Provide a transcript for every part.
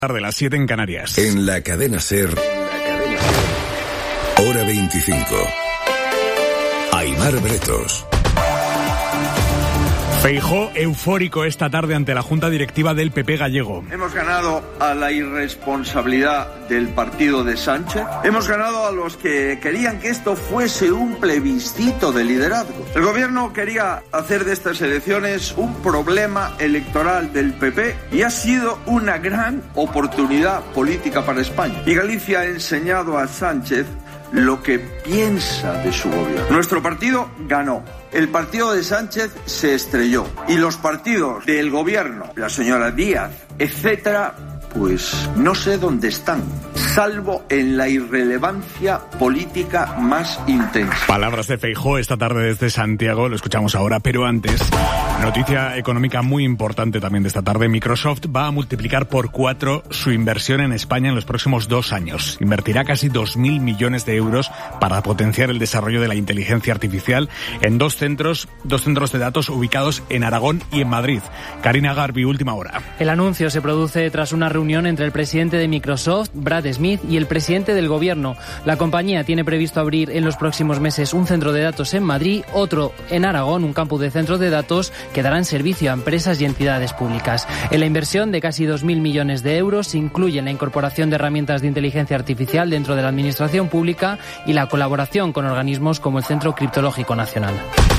De las 7 en Canarias. En la cadena SER, hora 25. Aimar Bretos. Feijóo eufórico esta tarde ante la Junta Directiva del PP gallego. Hemos ganado a la irresponsabilidad del partido de Sánchez. Hemos ganado a los que querían que esto fuese un plebiscito de liderazgo. El gobierno quería hacer de estas elecciones un problema electoral del PP y ha sido una gran oportunidad política para España. Y Galicia ha enseñado a Sánchez lo que piensa de su gobierno. Nuestro partido ganó. El partido de Sánchez se estrelló. Y los partidos del gobierno, la señora Díaz, etcétera, pues no sé dónde están, salvo en la irrelevancia política más intensa. Palabras de Feijóo esta tarde desde Santiago, lo escuchamos ahora, pero antes, noticia económica muy importante también de esta tarde. Microsoft va a multiplicar por 4 su inversión en España en los próximos 2 años. Invertirá casi 2.000 millones de euros para potenciar el desarrollo de la inteligencia artificial en dos centros de datos ubicados en Aragón y en Madrid. Karina Garbi, última hora. El anuncio se produce tras una reunión entre el presidente de Microsoft, Brad Smith, y el presidente del gobierno. La compañía tiene previsto abrir en los próximos meses un centro de datos en Madrid, otro en Aragón, un campus de centros de datos que darán servicio a empresas y entidades públicas. En la inversión de casi 2.000 millones de euros se incluye la incorporación de herramientas de inteligencia artificial dentro de la administración pública y la colaboración con organismos como el Centro Criptológico Nacional.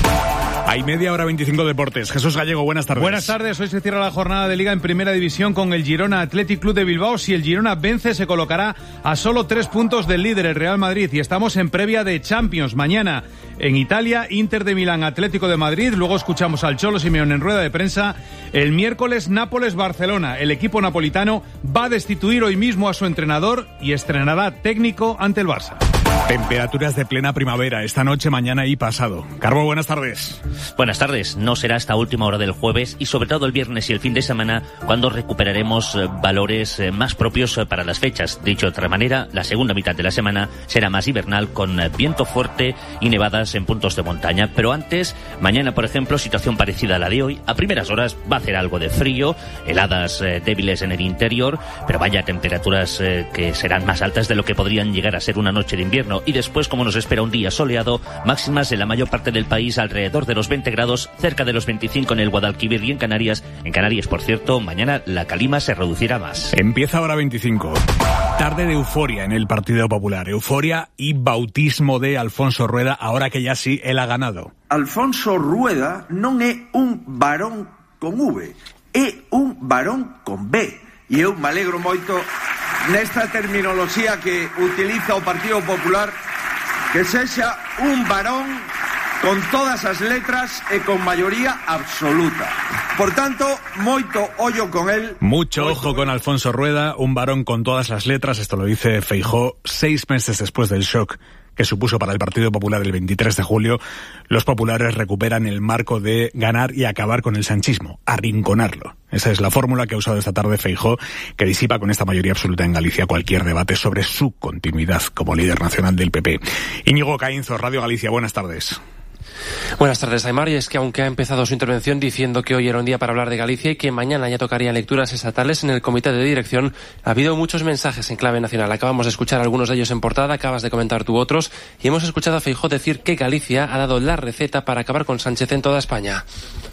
Hay media hora 25 deportes. Jesús Gallego, buenas tardes. Buenas tardes. Hoy se cierra la jornada de Liga en Primera División con el Girona Athletic Club de Bilbao. Si el Girona vence, se colocará a solo 3 puntos del líder, el Real Madrid. Y estamos en previa de Champions. Mañana en Italia, Inter de Milán, Atlético de Madrid. Luego escuchamos al Cholo Simeone en rueda de prensa. El miércoles, Nápoles-Barcelona. El equipo napolitano va a destituir hoy mismo a su entrenador y estrenará técnico ante el Barça. Temperaturas de plena primavera esta noche, mañana y pasado. Carbo, buenas tardes. Buenas tardes. No será hasta última hora del jueves y sobre todo el viernes y el fin de semana cuando recuperaremos valores más propios para las fechas. Dicho de otra manera, la segunda mitad de la semana será más invernal con viento fuerte y nevadas en puntos de montaña. Pero antes, mañana por ejemplo, situación parecida a la de hoy. A primeras horas va a hacer algo de frío, heladas débiles en el interior, pero vaya temperaturas que serán más altas de lo que podrían llegar a ser una noche de invierno. Y después, como nos espera un día soleado, máximas en la mayor parte del país alrededor de los 20 grados, cerca de los 25 en el Guadalquivir y en Canarias. En Canarias, por cierto, mañana la calima se reducirá más. Empieza ahora 25. Tarde de euforia en el Partido Popular. Euforia y bautismo de Alfonso Rueda, ahora que ya sí él ha ganado. Alfonso Rueda non é un varón con V, é un varón con B. E eu me alegro moito nesta terminoloxía que utiliza o Partido Popular, que sexa un varón con todas as letras e con maioría absoluta. Por tanto, moito ollo con él. Mucho ojo con Alfonso Rueda, un varón con todas las letras. Esto lo dice Feijóo 6 meses después del shock que supuso para el Partido Popular el 23 de julio. Los populares recuperan el marco de ganar y acabar con el sanchismo, arrinconarlo. Esa es la fórmula que ha usado esta tarde Feijóo, que disipa con esta mayoría absoluta en Galicia cualquier debate sobre su continuidad como líder nacional del PP. Íñigo Caínzo, Radio Galicia, buenas tardes. Buenas tardes, Aimar. Y es que aunque ha empezado su intervención diciendo que hoy era un día para hablar de Galicia y que mañana ya tocaría lecturas estatales en el comité de dirección, ha habido muchos mensajes en clave nacional. Acabamos de escuchar algunos de ellos en portada, acabas de comentar tú otros, y hemos escuchado a Feijóo decir que Galicia ha dado la receta para acabar con Sánchez en toda España.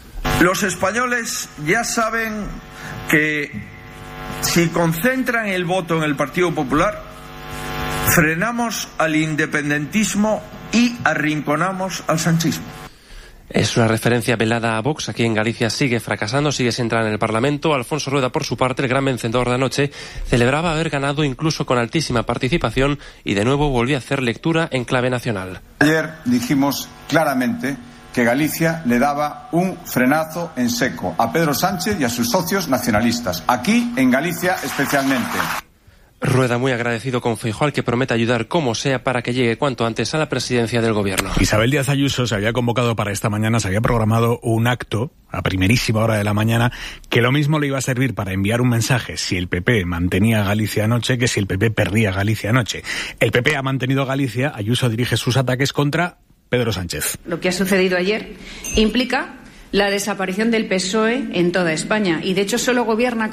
Los españoles ya saben que si concentran el voto en el Partido Popular, frenamos al independentismo y arrinconamos al sanchismo. Es una referencia velada a Vox. Aquí en Galicia sigue fracasando, sigue sin entrar en el Parlamento. Alfonso Rueda, por su parte, el gran vencedor de anoche, celebraba haber ganado incluso con altísima participación y de nuevo volvió a hacer lectura en clave nacional. Ayer dijimos claramente que Galicia le daba un frenazo en seco a Pedro Sánchez y a sus socios nacionalistas, aquí en Galicia especialmente. Rueda muy agradecido con Feijóo, al que promete ayudar como sea para que llegue cuanto antes a la presidencia del gobierno. Isabel Díaz Ayuso se había convocado para esta mañana, se había programado un acto a primerísima hora de la mañana que lo mismo le iba a servir para enviar un mensaje si el PP mantenía Galicia anoche que si el PP perdía Galicia anoche. El PP ha mantenido Galicia, Ayuso dirige sus ataques contra Pedro Sánchez. Lo que ha sucedido ayer implica la desaparición del PSOE en toda España y de hecho solo gobierna